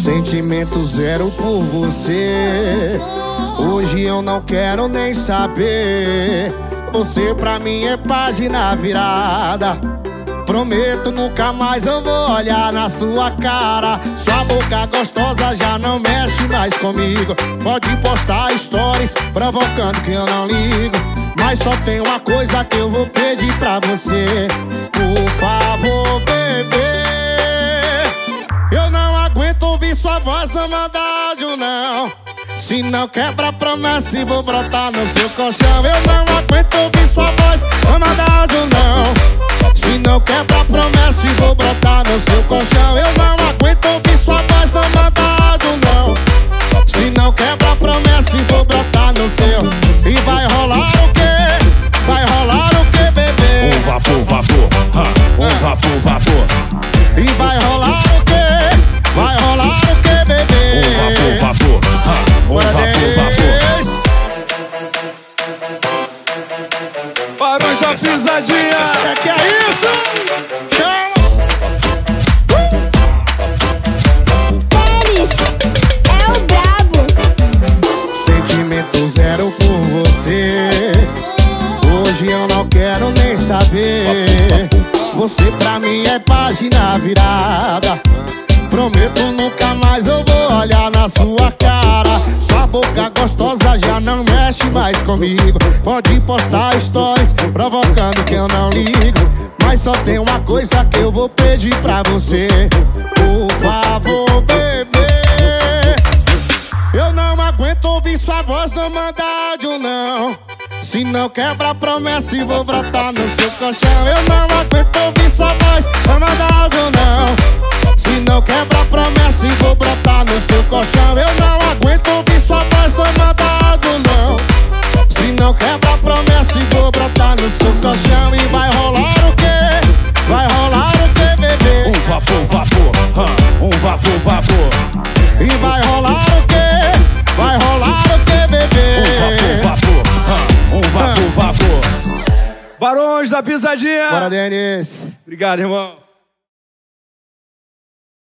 Sentimento zero por você. Hoje eu não quero nem saber. Você pra mim é página virada. Prometo nunca mais eu vou olhar na sua cara. Sua boca gostosa já não mexe mais comigo. Pode postar stories provocando que eu não ligo. Mas só tem uma coisa que eu vou pedir pra você. Por favor, bebê, eu não aguento ouvir sua voz na maldade, não. Se não quebra a promessa e vou brotar no seu colchão. Eu não aguento ouvir sua voz na maldade, não. Se não quebra a promessa e vou brotar no seu colchão. Eu não aguento ouvir sua voz na maldade, não. Se não quebra a promessa e vou brotar no seu. E vai rolar o quê? Vai rolar o quê, bebê? Vapor, vapor, vapor. E vai rolar o quê? Vai rolar o quê, bebê? Vapor, vapor. Barões da Pisadinha. Que é isso? Chama! Pérez é o brabo. Sentimento zero por você. Hoje eu não quero nem saber. Você pra mim é página virada. Prometo nunca mais eu vou olhar na sua cara. Sua boca gostosa já não mexe mais comigo. Pode postar stories provocando que eu não ligo. Mas só tem uma coisa que eu vou pedir pra você. Por favor, bebê, eu não aguento ouvir sua voz na maldade, não. Se não quebra a promessa e vou brotar no seu colchão. Eu não aguento ouvir sua voz na maldade, não. Se não quebra a promessa e vou brotar no seu colchão. Eu não aguento ouvir sua voz na maldade, não. Se não quebra a promessa e vou brotar no seu colchão. E vai rolar o quê? Vai rolar o quê, bebê? Vapor, vapor, vapor. E vai rolar o quê? Vai rolar o quê, bebê? Vapor, vapor. Barões da Pisadinha. Bora, Denis. Obrigado, irmão.